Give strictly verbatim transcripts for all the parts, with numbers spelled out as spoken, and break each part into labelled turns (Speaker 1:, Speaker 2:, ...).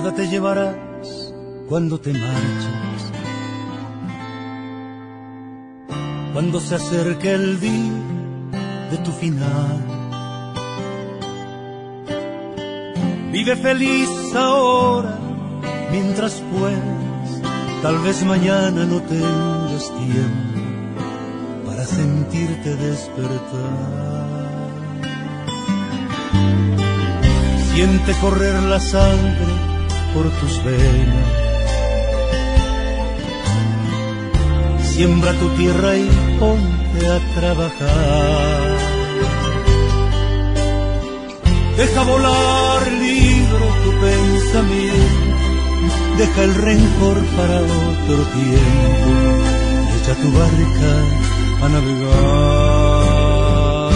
Speaker 1: nada te llevarás cuando te marches. Cuando se acerque el día de tu final, vive feliz ahora mientras puedas. Tal vez mañana no tengas tiempo para sentirte despertar. Siente correr la sangre por tus venas. Siembra tu tierra y ponte a trabajar. Deja volar libre tu pensamiento. Deja el rencor para otro tiempo. Echa tu barca a navegar.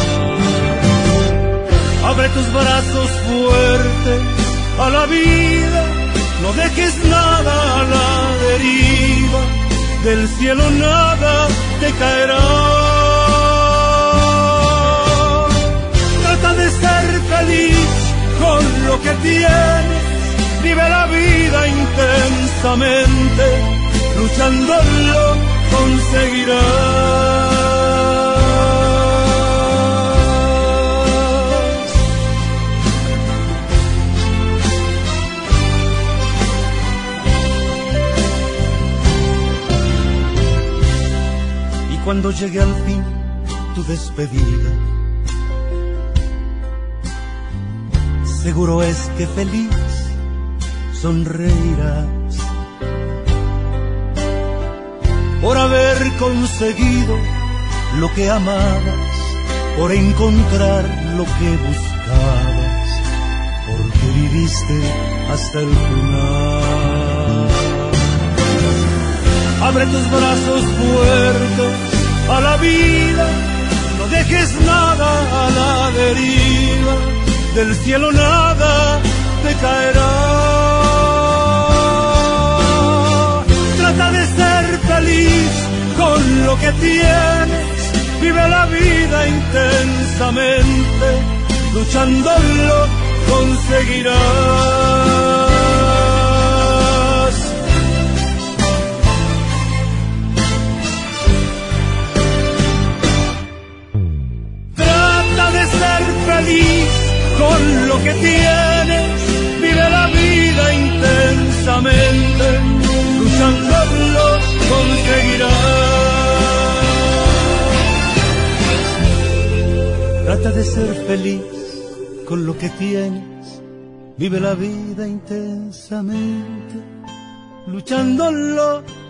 Speaker 1: Abre tus brazos fuertes a la vida. No dejes nada a la deriva. Del cielo nada te caerá. Trata de ser feliz con lo que tienes. Vive la vida intensamente. Luchándolo conseguirás. Y cuando llegue al fin tu despedida, seguro es que feliz sonreirás por haber conseguido lo que amabas, por encontrar lo que buscabas, porque viviste hasta el final. Abre tus brazos fuertes a la vida, no dejes nada a la deriva, del cielo nada te caerá. Trata de ser feliz con lo que tienes, vive la vida intensamente, luchándolo conseguirás. Trata de ser feliz con lo que tienes, vive la vida intensamente, luchándolo conseguirás. Trata de ser feliz con lo que tienes, vive la vida intensamente, luchándolo